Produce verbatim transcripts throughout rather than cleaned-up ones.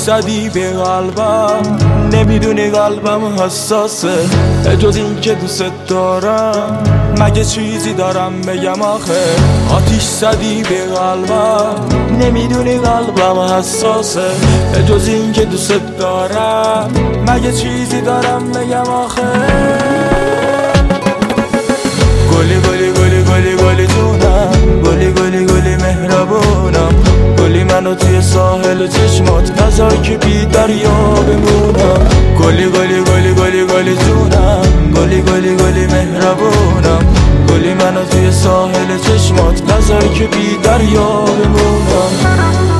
زدی به قلبم، نمیدونی قلبم حساسه جز این که دوست دارم. مگه چیزی دارم بگم آخه؟ آتیش زدی به قلبم، نمیدونی قلبم حساسه جز این که دوست دارم. مگه چیزی دارم بگم آخه؟ گلی گلی گلی گلی گلی جونم، گلی گلی گلی مهربونم، گلی منو توی ساحل چشمات نذار که بی دریا بمونم. گلی گلی گلی گلی گلی جونم، گلی گلی گلی مهربونم، گلی منو توی ساحل چشمات نذار که بی دریا بمونم.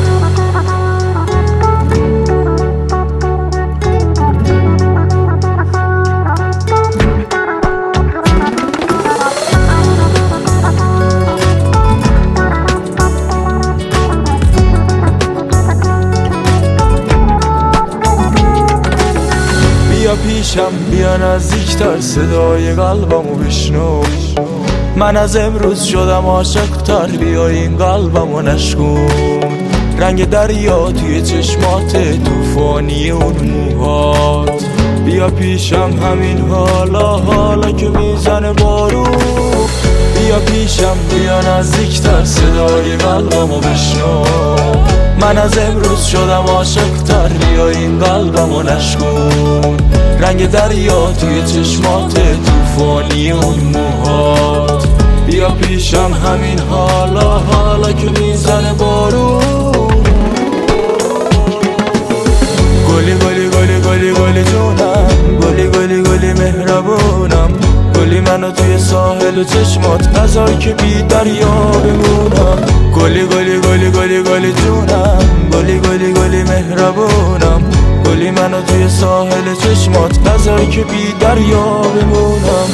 بیا پیشم، بیا نزدیکتر، صدای قلبمو بشنو. من از امروز شدم عاشق‌تر، بیا این قلبمو نشکن. رنگ دریا توی چشمات، طوفانی اون موهات. بیا پیشم همین حالا، حالا که میزنه بارون. بیا پیشم، بیا نزدیکتر، صدای قلبمو بشنو. من از امروز شدم عاشق‌تر، بیا این قلبمو نشکن. رنگ دریا توی چشمات، طوفانی اون موهات. بیا پیشم همین حالا، حالا که میزنه بارون. گلی گلی گلی گلی گلی جونم، گلی گلی گلی مهربونم، گلی منو توی ساحل چشمات نذار که بی دریا بمونم. گلی گلی گلی گلی گلی جونم، گلی گلی گلی مهربونم، گلی منو توی ساحل چشمات نذار که بی دریا بمونم.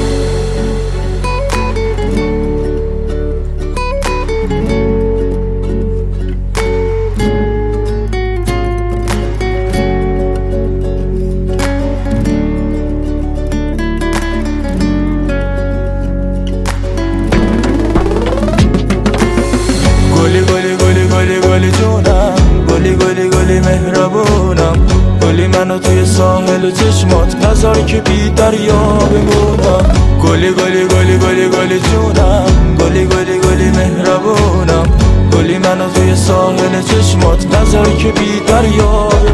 گلی گلی گلی گلی گلی جونم، گلی گلی گلی مهربونم، گلی منو توی ساحل چشمات نذار که بی دریا بمونم. گلی گلی گلی گلی گلی جونم، گلی گلی گلی مهربونم، گلی منو توی ساحل چشمات نذار که بی دریا بمونم.